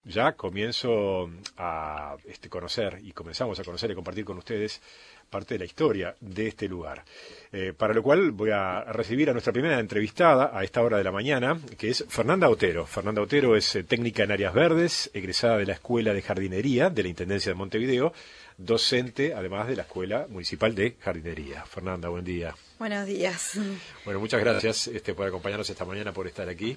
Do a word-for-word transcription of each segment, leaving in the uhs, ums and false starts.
ya comienzo a este, conocer y comenzamos a conocer y compartir con ustedes parte de la historia de este lugar. Eh, para lo cual voy a recibir a nuestra primera entrevistada a esta hora de la mañana, que es Fernanda Otero. Fernanda Otero es eh, técnica en áreas verdes, egresada de la Escuela de Jardinería de la Intendencia de Montevideo, docente además de la Escuela Municipal de Jardinería. Fernanda, buen día. Buenos días. Bueno, muchas gracias este, por acompañarnos esta mañana, por estar aquí.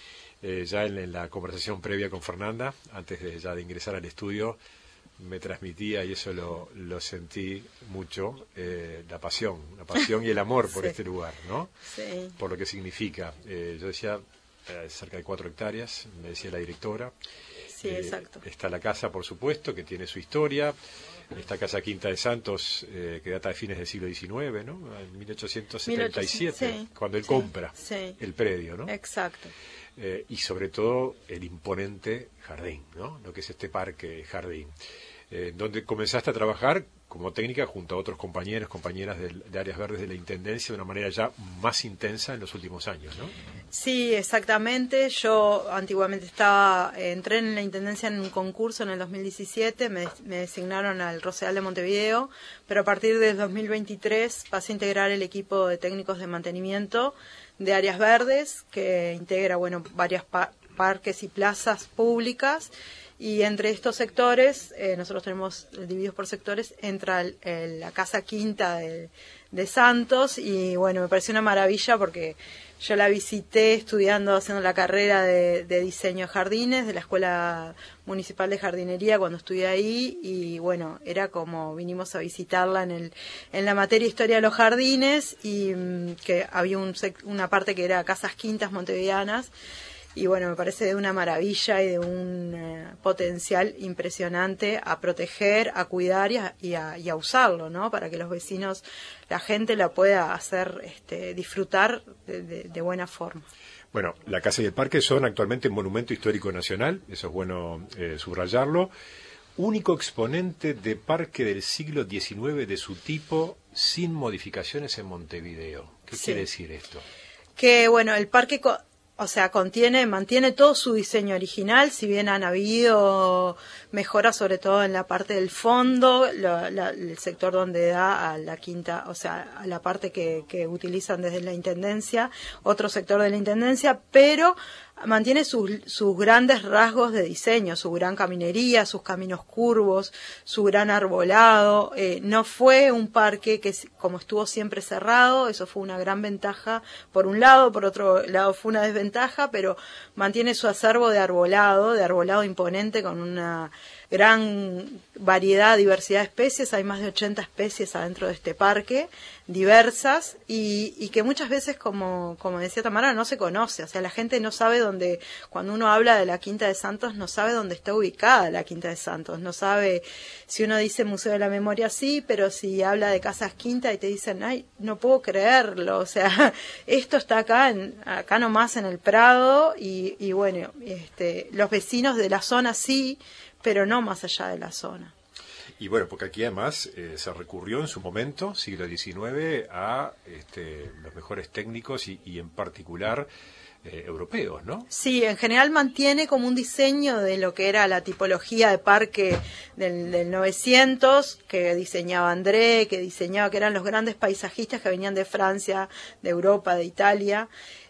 Eh, ya en, en la conversación previa con Fernanda, antes de ya de ingresar al estudio, me transmitía, y eso lo, lo sentí mucho, eh, la pasión, la pasión y el amor por sí. este lugar, ¿no? Sí. Por lo que significa. Eh, yo decía, eh, cerca de cuatro hectáreas, me decía la directora. Sí, eh, exacto. Está la casa, por supuesto, que tiene su historia. Esta casa Quinta de Santos, eh, que data de fines del siglo diecinueve, ¿no? En mil ochocientos setenta y siete, mil ochocientos, sí, cuando él sí, compra sí. el predio, ¿no? Exacto. Eh, y sobre todo el imponente jardín, ¿no? Lo que es este parque jardín, eh, donde comenzaste a trabajar como técnica junto a otros compañeros, compañeras de, de áreas verdes de la Intendencia de una manera ya más intensa en los últimos años, ¿no? Sí, exactamente. Yo antiguamente estaba, eh, entré en la Intendencia en un concurso en el dos mil diecisiete, me, me designaron al Rosedal de Montevideo, pero a partir del dos mil veintitrés pasé a integrar el equipo de técnicos de mantenimiento de áreas verdes, que integra, bueno, varias pa- parques y plazas públicas, y entre estos sectores, eh, nosotros tenemos divididos por sectores, entra el, el, la Casa Quinta de, de Santos, y bueno, me pareció una maravilla porque yo la visité estudiando, haciendo la carrera de, de diseño de jardines de la Escuela Municipal de Jardinería cuando estudié ahí, y bueno, era como vinimos a visitarla en el en la materia Historia de los Jardines, y um, que había un, una parte que era Casas Quintas montevideanas, y bueno, me parece de una maravilla y de un eh, potencial impresionante a proteger, a cuidar y a, y, a, y a usarlo, ¿no? Para que los vecinos, la gente la pueda hacer este, disfrutar de, de, de buena forma. Bueno, la casa y el parque son actualmente un monumento histórico nacional, eso es bueno eh, subrayarlo. Único exponente de parque del siglo diecinueve de su tipo, sin modificaciones en Montevideo. ¿Qué sí. quiere decir esto? Que bueno, el parque... Co- O sea, contiene, mantiene todo su diseño original, si bien han habido mejoras, sobre todo en la parte del fondo, la, la, el sector donde da a la quinta, o sea, a la parte que, que utilizan desde la Intendencia, otro sector de la Intendencia, pero mantiene sus, sus grandes rasgos de diseño, su gran caminería, sus caminos curvos, su gran arbolado. Eh, no fue un parque que, como estuvo siempre cerrado, eso fue una gran ventaja por un lado, por otro lado fue una desventaja, pero mantiene su acervo de arbolado, de arbolado imponente, con una gran variedad, diversidad de especies. Hay más de ochenta especies adentro de este parque, diversas, y, y que muchas veces, como, como decía Tamara, no se conoce. O sea, la gente no sabe dónde, cuando uno habla de la Quinta de Santos, no sabe dónde está ubicada la Quinta de Santos. No sabe, si uno dice Museo de la Memoria, sí, pero si habla de Casas Quinta y te dicen, ay, no puedo creerlo. O sea, esto está acá, en, acá nomás en el Prado, y, y bueno, este, los vecinos de la zona sí, pero no más allá de la zona. Y bueno, porque aquí además eh, se recurrió en su momento, siglo diecinueve, a este, los mejores técnicos y, y en particular eh, europeos, ¿no? Sí, en general mantiene como un diseño de lo que era la tipología de parque del, del novecientos, que diseñaba André, que diseñaba, que eran los grandes paisajistas que venían de Francia, de Europa, de Italia.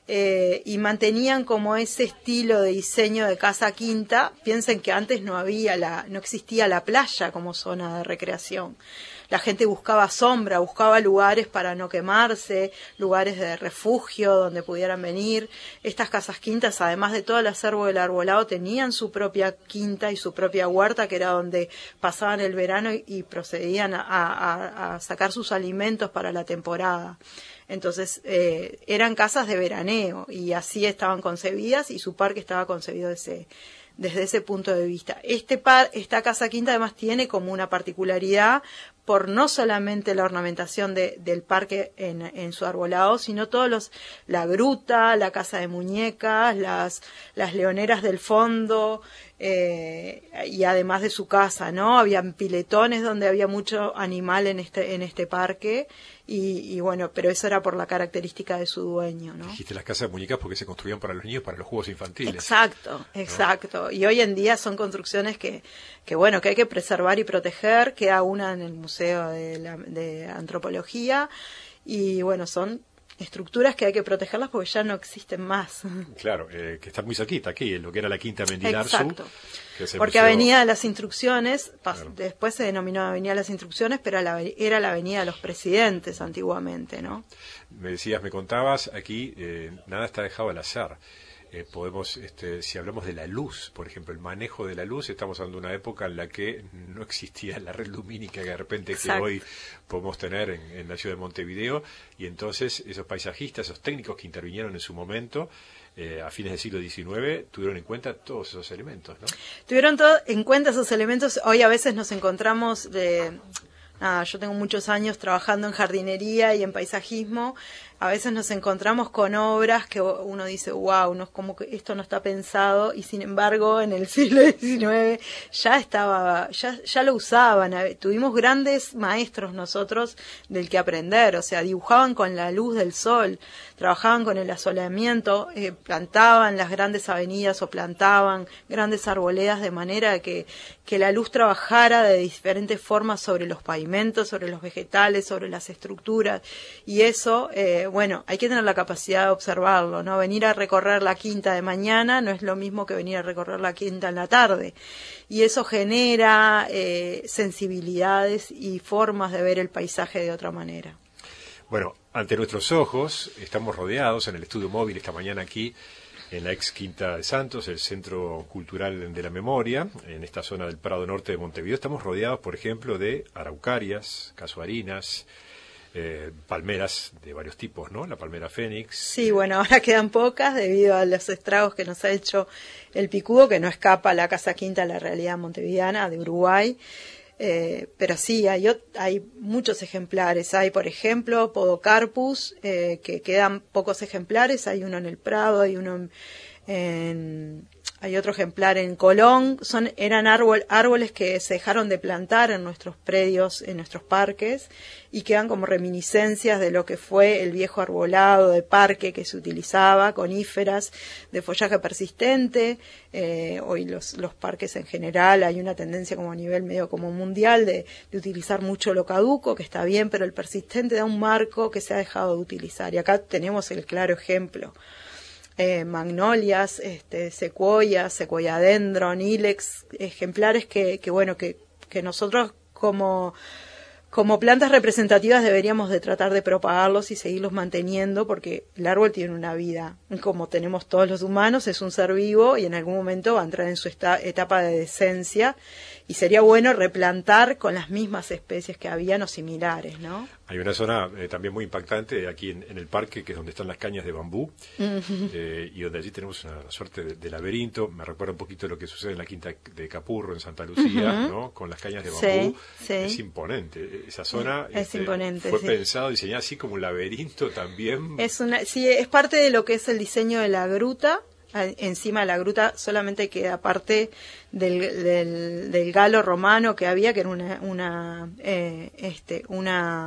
Eh, y mantenían como ese estilo de diseño de casa quinta. Piensen que antes no había la, no existía la playa como zona de recreación. La gente buscaba sombra, buscaba lugares para no quemarse, lugares de refugio donde pudieran venir. Estas casas quintas, además de todo el acervo del arbolado, tenían su propia quinta y su propia huerta, que era donde pasaban el verano y, y procedían a, a, a sacar sus alimentos para la temporada. Entonces, eh, eran casas de veraneo, y así estaban concebidas, y su parque estaba concebido desde, desde ese punto de vista. Este par, esta casa quinta además tiene como una particularidad, por no solamente la ornamentación de, del parque en, en su arbolado, sino todos los, la gruta, la casa de muñecas, las, las leoneras del fondo, eh, y además de su casa, ¿no? Habían piletones donde había mucho animal en este, en este parque, y, y bueno, pero eso era por la característica de su dueño, ¿no? Dijiste las casas de muñecas porque se construían para los niños, para los juegos infantiles. Exacto, exacto. ¿No? Y hoy en día son construcciones que, que bueno, que hay que preservar y proteger. Queda una en el Museo de, la, de Antropología, y bueno, son estructuras que hay que protegerlas porque ya no existen más. Claro, eh, que está muy cerquita aquí, en lo que era la Quinta Mendilarzu. Exacto. Que es el porque museo... Avenida de las Instrucciones, Claro. después se denominó Avenida de las Instrucciones, pero la, era la Avenida de los Presidentes antiguamente, ¿no? Me decías, me contabas, aquí eh, nada está dejado al azar. Eh, podemos, este, si hablamos de la luz, por ejemplo, el manejo de la luz, estamos hablando de una época en la que no existía la red lumínica que de repente que hoy podemos tener en, en la ciudad de Montevideo, y entonces esos paisajistas, esos técnicos que intervinieron en su momento, eh, a fines del siglo diecinueve, tuvieron en cuenta todos esos elementos, ¿no? Tuvieron todo en cuenta esos elementos. Hoy a veces nos encontramos de... Nada, yo tengo muchos años trabajando en jardinería y en paisajismo. A veces nos encontramos con obras que uno dice, wow, no es como que esto no está pensado, y sin embargo en el siglo diecinueve ya estaba, ya, ya lo usaban. Tuvimos grandes maestros nosotros del que aprender, o sea, dibujaban con la luz del sol, trabajaban con el asoleamiento, eh, plantaban las grandes avenidas o plantaban grandes arboledas de manera que, que la luz trabajara de diferentes formas sobre los pavimentos, sobre los vegetales, sobre las estructuras, y eso, eh, bueno, hay que tener la capacidad de observarlo, ¿no? Venir a recorrer la quinta de mañana no es lo mismo que venir a recorrer la quinta en la tarde. Y eso genera eh, sensibilidades y formas de ver el paisaje de otra manera. Bueno, ante nuestros ojos estamos rodeados en el estudio móvil esta mañana aquí en la ex Quinta de Santos, el Centro Cultural de la Memoria, en esta zona del Prado Norte de Montevideo. Estamos rodeados, por ejemplo, de araucarias, casuarinas, Eh, palmeras de varios tipos, ¿no? La palmera fénix. Sí, bueno, ahora quedan pocas debido a los estragos que nos ha hecho el picudo, que no escapa a la Casa Quinta a la realidad montevideana de Uruguay. Eh, pero sí, hay, hay muchos ejemplares. Hay, por ejemplo, Podocarpus, eh, que quedan pocos ejemplares. Hay uno en el Prado, hay uno en... en hay otro ejemplar en Colón. Son, eran árbol, árboles que se dejaron de plantar en nuestros predios, en nuestros parques, y quedan como reminiscencias de lo que fue el viejo arbolado de parque que se utilizaba, coníferas de follaje persistente. Eh, hoy los, los parques en general hay una tendencia como a nivel medio como mundial de, de utilizar mucho lo caduco, que está bien, pero el persistente da un marco que se ha dejado de utilizar. Y acá tenemos el claro ejemplo. Eh, magnolias, este, secuoyas, secuoyadendron, ilex, ejemplares que, que bueno, que, que nosotros como, como plantas representativas deberíamos de tratar de propagarlos y seguirlos manteniendo, porque el árbol tiene una vida, como tenemos todos los humanos, es un ser vivo y en algún momento va a entrar en su esta, etapa de decencia, y sería bueno replantar con las mismas especies que habían o similares, ¿no? Hay una zona eh, también muy impactante aquí en, en el parque, que es donde están las cañas de bambú, uh-huh. eh, y donde allí tenemos una suerte de, de laberinto. Me recuerda un poquito lo que sucede en la Quinta de Capurro, en Santa Lucía, uh-huh. ¿no? Con las cañas de bambú. Sí, sí. Es imponente. Esa zona es este, imponente, fue sí. pensado, diseñado así como un laberinto también. Es una, sí, es parte de lo que es el diseño de la gruta. Encima de la gruta solamente queda parte del, del, del galo romano que había, que era una, una eh, este, una,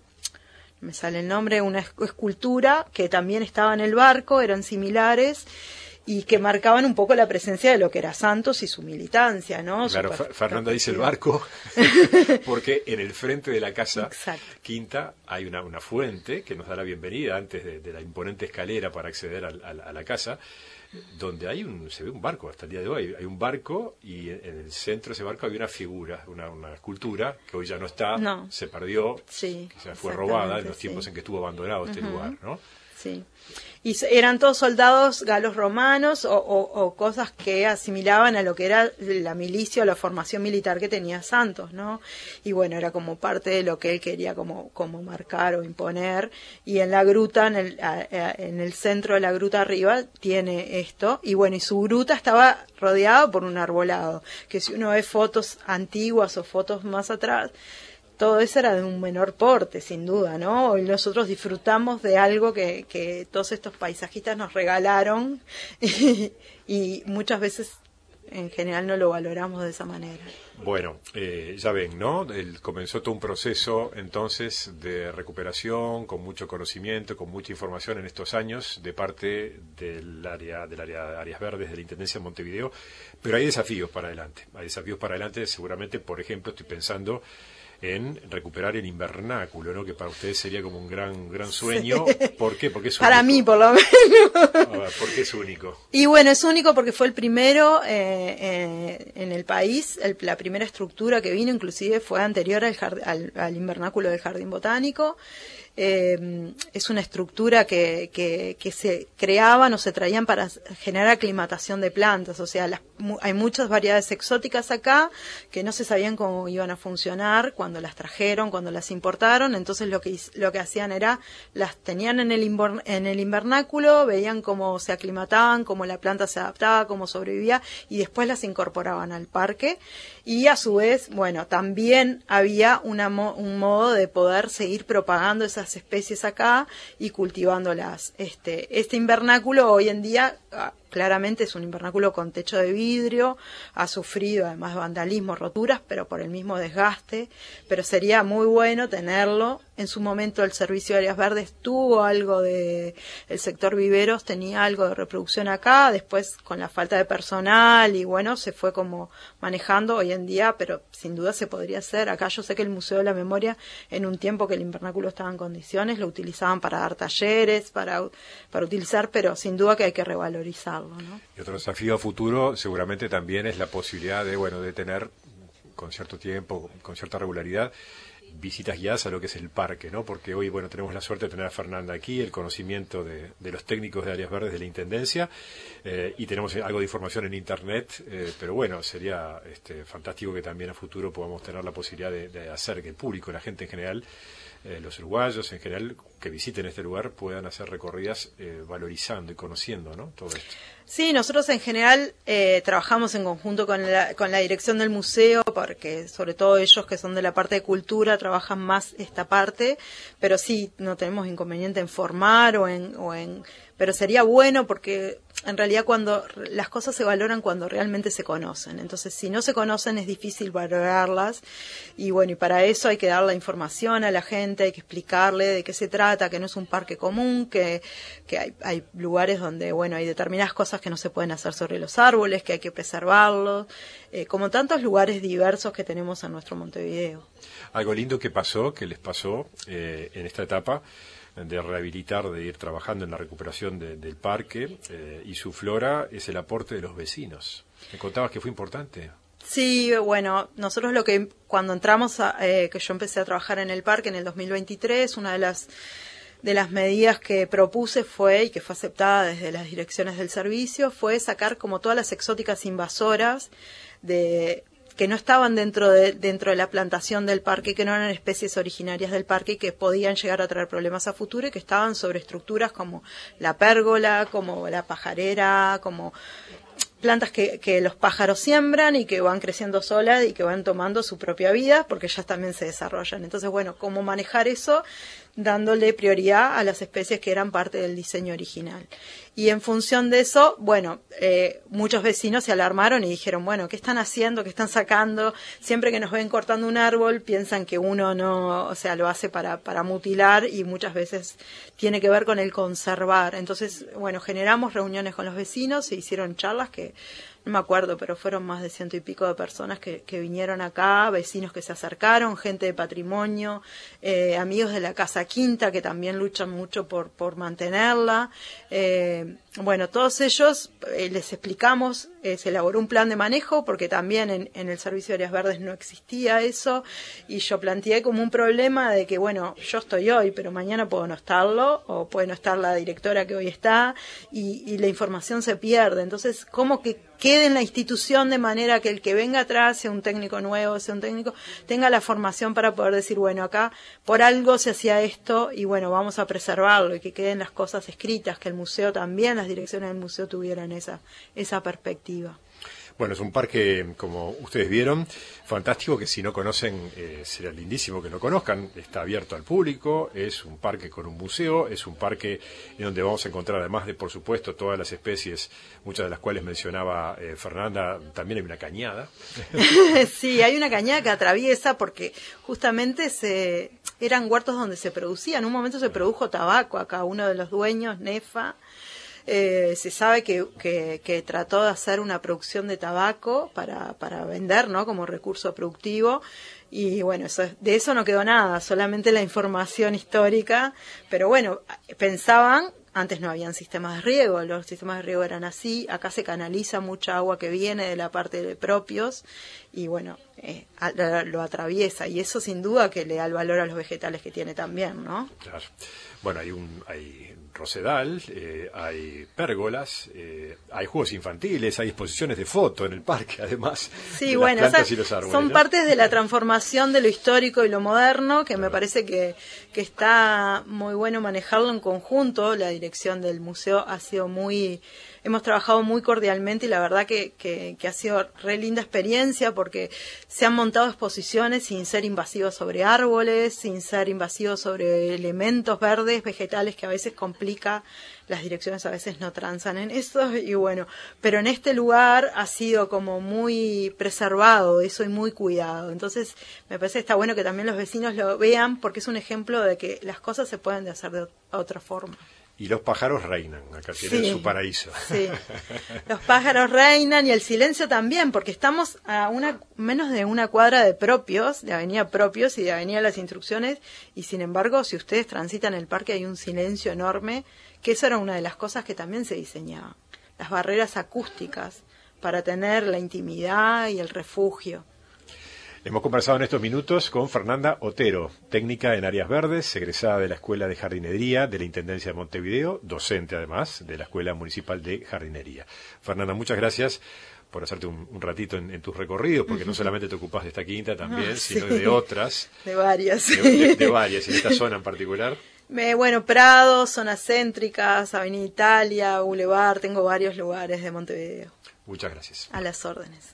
me sale el nombre, una escultura que también estaba en el barco, eran similares y que marcaban un poco la presencia de lo que era Santos y su militancia, ¿no? Claro, Super, Fernanda dice el barco, porque en el frente de la casa Exacto. Quinta hay una, una fuente que nos da la bienvenida antes de, de la imponente escalera para acceder a, a, a la casa, donde hay un, se ve un barco hasta el día de hoy, hay un barco y en el centro de ese barco había una figura, una, una escultura que hoy ya no está, no. se perdió, sí, quizás fue robada en los tiempos sí. en que estuvo abandonado este uh-huh. lugar, ¿no? Sí. Y eran todos soldados galos romanos o, o, o cosas que asimilaban a lo que era la milicia o la formación militar que tenía Santos, ¿no? Y bueno, era como parte de lo que él quería como, como marcar o imponer. Y en la gruta, en el, a, a, en el centro de la gruta arriba, tiene esto. Y bueno, y su gruta estaba rodeada por un arbolado, que si uno ve fotos antiguas o fotos más atrás, todo eso era de un menor porte, sin duda, ¿no? Y nosotros disfrutamos de algo que, que todos estos paisajistas nos regalaron y, y muchas veces en general no lo valoramos de esa manera. Bueno, eh, ya ven, ¿no? El, comenzó todo un proceso entonces de recuperación, con mucho conocimiento, con mucha información en estos años de parte del área, del área de áreas verdes de la Intendencia de Montevideo, pero hay desafíos para adelante, hay desafíos para adelante, seguramente, por ejemplo, estoy pensando en recuperar el invernáculo, ¿no? Que para ustedes sería como un gran gran sueño. Sí. ¿Por qué? Porque es único. Para mí, por lo menos. Ah, ¿por qué es único? Y bueno, es único porque fue el primero eh, eh, en el país, el, la primera estructura que vino, inclusive fue anterior al, jard, al, al invernáculo del Jardín Botánico. Eh, es una estructura que, que, que se creaban o se traían para generar aclimatación de plantas, o sea, las, hay muchas variedades exóticas acá que no se sabían cómo iban a funcionar cuando las trajeron, cuando las importaron, entonces lo que lo que hacían era, las tenían en el, inver, en el invernáculo, veían cómo se aclimataban, cómo la planta se adaptaba, cómo sobrevivía, y después las incorporaban al parque, y a su vez, bueno, también había una, un modo de poder seguir propagando esas especies acá y cultivándolas. Este, este invernáculo hoy en día claramente es un invernáculo con techo de vidrio, ha sufrido además vandalismo, roturas, pero por el mismo desgaste, pero sería muy bueno tenerlo. En su momento el Servicio de Áreas Verdes tuvo algo de, el sector viveros tenía algo de reproducción acá, después con la falta de personal y bueno, se fue como manejando hoy en día, pero sin duda se podría hacer. Acá yo sé que el Museo de la Memoria, en un tiempo que el invernáculo estaba en condiciones, lo utilizaban para dar talleres, para, para utilizar, pero sin duda que hay que revalorizarlo, ¿no? Y otro desafío a futuro seguramente también es la posibilidad de, bueno, de tener con cierto tiempo, con cierta regularidad, visitas guiadas a lo que es el parque, ¿no? Porque hoy, bueno, tenemos la suerte de tener a Fernanda aquí, el conocimiento de, de los técnicos de áreas verdes de la Intendencia, eh, y tenemos algo de información en Internet, eh, pero bueno, sería este, fantástico que también a futuro podamos tener la posibilidad de, de hacer que el público, la gente en general, eh, los uruguayos en general, que visiten este lugar, puedan hacer recorridas eh, valorizando y conociendo, ¿no? Todo esto. Sí, nosotros en general eh, trabajamos en conjunto con la, con la dirección del museo, porque sobre todo ellos que son de la parte de cultura trabajan más esta parte, pero sí, no tenemos inconveniente en formar o en, o en pero sería bueno porque en realidad cuando las cosas se valoran cuando realmente se conocen, entonces si no se conocen es difícil valorarlas y bueno, y para eso hay que dar la información a la gente, hay que explicarle de qué se trata, que no es un parque común, que, que hay, hay lugares donde bueno, hay determinadas cosas que no se pueden hacer sobre los árboles, que hay que preservarlos, eh, como tantos lugares diversos que tenemos en nuestro Montevideo. Algo lindo que pasó, que les pasó eh, en esta etapa de rehabilitar, de ir trabajando en la recuperación de, del parque eh, y su flora, es el aporte de los vecinos. Me contabas que fue importante. Sí, bueno, nosotros lo que cuando entramos, a, eh, que yo empecé a trabajar en el parque en el dos mil veintitrés, una de las de las medidas que propuse fue, y que fue aceptada desde las direcciones del servicio, fue sacar como todas las exóticas invasoras de que no estaban dentro de dentro de la plantación del parque, que no eran especies originarias del parque y que podían llegar a traer problemas a futuro y que estaban sobre estructuras como la pérgola, como la pajarera, como plantas que, que los pájaros siembran y que van creciendo solas y que van tomando su propia vida porque ellas también se desarrollan. Entonces, bueno, ¿cómo manejar eso? Dándole prioridad a las especies que eran parte del diseño original. Y en función de eso, bueno, eh, muchos vecinos se alarmaron y dijeron, bueno, ¿qué están haciendo? ¿Qué están sacando? Siempre que nos ven cortando un árbol, piensan que uno no, o sea, lo hace para, para mutilar y muchas veces tiene que ver con el conservar. Entonces, bueno, generamos reuniones con los vecinos, se hicieron charlas que no me acuerdo, pero fueron más de ciento y pico de personas que, que vinieron acá, vecinos que se acercaron, gente de patrimonio, eh, amigos de la Casa Quinta que también luchan mucho por, por mantenerla. Eh, bueno, todos ellos eh, les explicamos, eh, se elaboró un plan de manejo porque también en, en el Servicio de Áreas Verdes no existía eso y yo planteé como un problema de que, bueno, yo estoy hoy, pero mañana puedo no estarlo o puede no estar la directora que hoy está y, y la información se pierde. Entonces, ¿cómo que quede en la institución de manera que el que venga atrás, sea un técnico nuevo, sea un técnico, tenga la formación para poder decir, bueno, acá por algo se hacía esto y bueno, vamos a preservarlo y que queden las cosas escritas, que el museo también, las direcciones del museo tuvieran esa, esa perspectiva. Bueno, es un parque, como ustedes vieron, fantástico, que si no conocen, eh, será lindísimo que lo conozcan. Está abierto al público, es un parque con un museo, es un parque en donde vamos a encontrar, además de, por supuesto, todas las especies, muchas de las cuales mencionaba eh, Fernanda, también hay una cañada. Sí, hay una cañada que atraviesa porque justamente se eran huertos donde se producía. En un momento se produjo tabaco acá, uno de los dueños, Nefa, Eh, se sabe que, que, que trató de hacer una producción de tabaco para, para vender, ¿no?, como recurso productivo, y bueno, eso, de eso no quedó nada, solamente la información histórica, pero bueno, pensaban, antes no habían sistemas de riego, los sistemas de riego eran así, acá se canaliza mucha agua que viene de la parte de propios, y bueno, eh, lo, lo atraviesa, y eso sin duda que le da el valor a los vegetales que tiene también, ¿no? Claro. Bueno, hay un hay rosedal, eh, hay pérgolas, eh, hay juegos infantiles, hay exposiciones de foto en el parque, además. Sí, de bueno, las plantas esas y los árboles, son ¿no? partes de la transformación de lo histórico y lo moderno, que me parece que, que está muy bueno manejarlo en conjunto. La dirección del museo ha sido muy... Hemos trabajado muy cordialmente y la verdad que, que, que ha sido re linda experiencia porque se han montado exposiciones sin ser invasivos sobre árboles, sin ser invasivos sobre elementos verdes, vegetales, que a veces complica, las direcciones a veces no transan en eso, y bueno, pero en este lugar ha sido como muy preservado eso y muy cuidado. Entonces me parece que está bueno que también los vecinos lo vean porque es un ejemplo de que las cosas se pueden hacer de otra forma. Y los pájaros reinan, acá tienen Sí, su paraíso. Sí, los pájaros reinan y el silencio también, porque estamos a una menos de una cuadra de Propios, de Avenida Propios y de Avenida Las Instrucciones, y sin embargo, si ustedes transitan el parque hay un silencio enorme, que eso era una de las cosas que también se diseñaba, las barreras acústicas, para tener la intimidad y el refugio. Hemos conversado en estos minutos con Fernanda Otero, técnica en áreas verdes, egresada de la Escuela de Jardinería de la Intendencia de Montevideo, docente además de la Escuela Municipal de Jardinería. Fernanda, muchas gracias por hacerte un, un ratito en, en tus recorridos, porque no solamente te ocupás de esta quinta también, Ah, sí. sino de otras. De varias. De, de, de varias, en esta zona en particular. Me, bueno, Prado, zonas céntricas, Avenida Italia, Boulevard, tengo varios lugares de Montevideo. Muchas gracias. A las órdenes.